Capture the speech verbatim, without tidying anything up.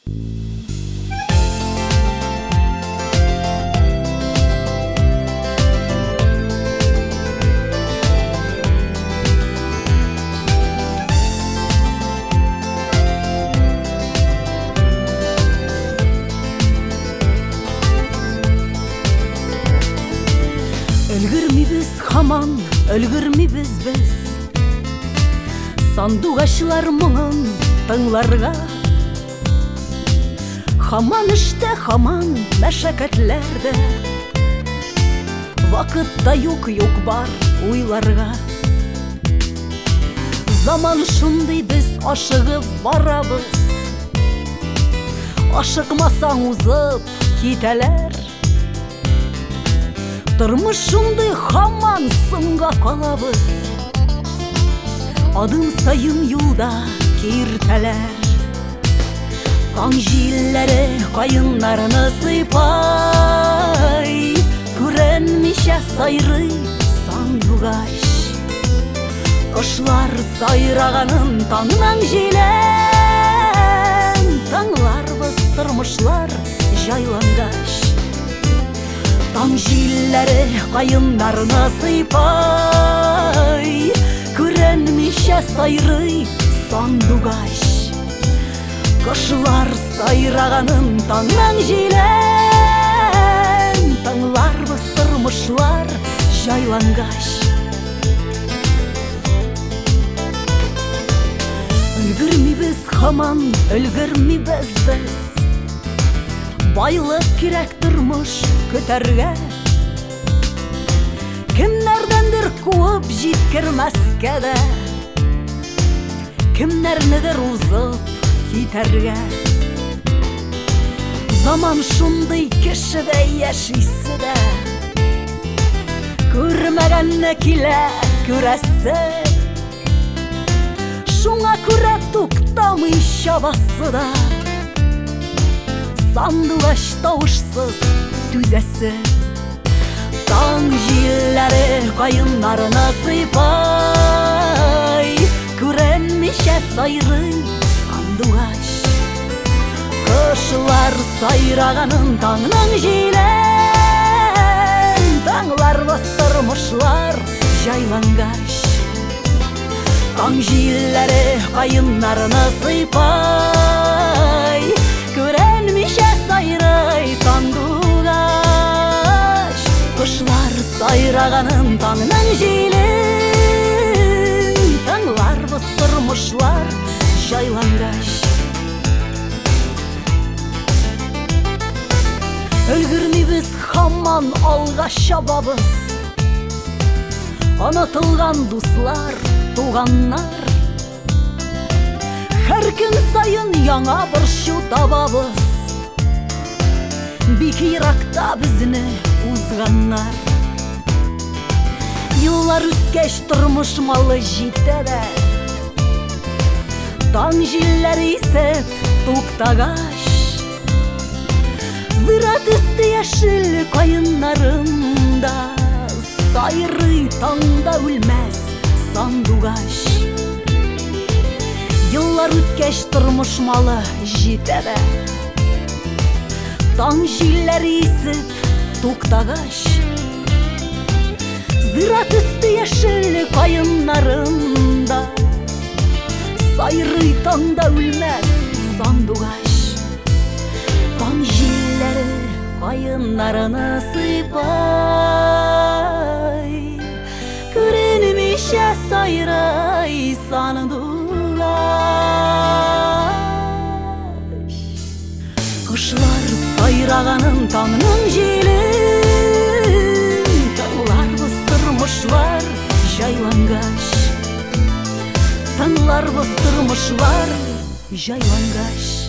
Өлгөрмибиз хаман, өлгөрмибиз біз сандуғашылар мұңын тыңларға. Хаман іште, хаман мәшәкәтләрдә, вакытта юк-юк бар уйларға. Заман шундый, біз ашығып барабыз, ашықмасаң узып китәләр. Тормыш шундый, хаман сынга калабыз, адым сайын юлда киртәләр. Таң җилләре каеннарны сыйпай, күренмичә сайрый сандугач. Кошлар сайраганын таңнан җилән, таңларбыз тормышлар җайлангач. Таң җилләре каеннарны сыйпай, күренмичә сайрый сандугач. Кошлар сайраганын таңнан җилән, таңларбыз тормышлар җайлангач. Өлгөрмибез хаман, өлгөрмибез без, байлык кирәк тормыш көтәргә. Кемнәрдәндер куып җиткермәскә дә, кемнәрнедер узып китәргә. Заман шундый, кешедә яшисе дә, күрмәгәнне килә күрәсе. Шуңа күрә туктамый чабасы да, сандугач тавышсыз түзәсе. Таң җилләре каеннарны сыйпай, күренмичә сайрый сандугач. Кошлар сайраганын таңнан җилән, таңларбыз тормышлар җайлангач. Таң җилләре каеннарны сыйпай, күренмичә сайрый сандугач. Кошлар сайраганын таңнан җилән, таңларбыз тормышлар җайлангач. Өлгөрмибез хаман алга чабабыз, онытылган дуслар, туганнар. Һәр көн сайын яңа борчу табабыз, бик еракта безне узганнар. Еллар үткәч тормыш малы җитә дә, таң җилләре исеп туктагач. Зират өсте яшел каеннарында, сайрый таңда үлмәс сандугач. Еллар үткәч тормыш малы җитә дә, таң җилләре исеп туктагач. Зират өсте яшел каеннарында, сайрый таңда үлмәс сандугач. Таң җилләре каеннарны сыйпай, күренмичә сайрый сандугач. Кошлар сайраганын таңнан җилән, таңларбыз тормышлар җайлангач. Таңларбыз тормышлар җайлангач.